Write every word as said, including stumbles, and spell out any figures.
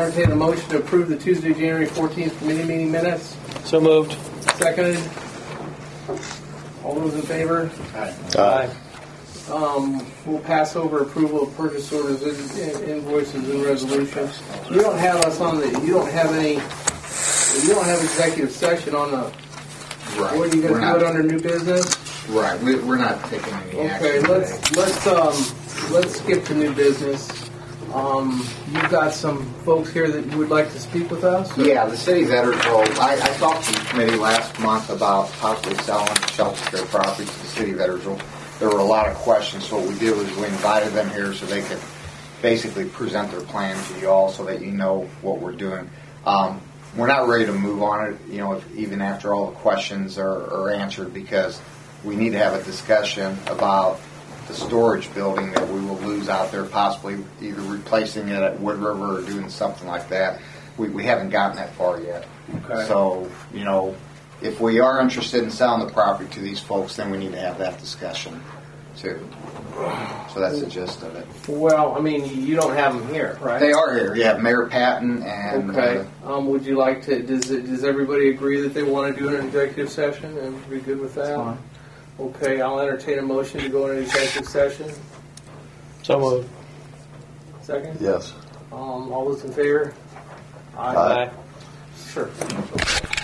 entertain a motion to approve the Tuesday, January fourteenth committee meeting minutes. So moved. Seconded. All those in favor? Aye. Aye. Um, we'll pass over approval of purchase orders, in, in, invoices, and resolutions. You don't have us on the. You don't have any. You don't have executive session on the. Right. What are you going We're to not- do it under new business? Right. We, we're not taking any Okay, action let's today. let's um let's skip to new business. Um, you've got some folks here that would like to speak with us. Yeah, the city of Edwardsville, I, I talked to the committee last month about possibly selling shelter care property to the city of Edwardsville. There were a lot of questions, so what we did was we invited them here so they could basically present their plan to you all so that you know what we're doing. Um, we're not ready to move on it, you know, if, even after all the questions are, are answered, because we need to have a discussion about the storage building that we will lose out there, possibly either replacing it at Wood River or doing something like that. We, we haven't gotten that far yet. Okay. So, you know, if we are interested in selling the property to these folks, then we need to have that discussion too. So that's the gist of it. Well, I mean, you don't have them here, right? They are here. Yeah, Mayor Patton and Okay. Um, would you like to? Does it, does everybody agree that they want to do an executive session and be good with that? That's fine. Okay, I'll entertain a motion to go into executive session. So moved. Second. Yes. Um, all those in favor? Aye. Sure.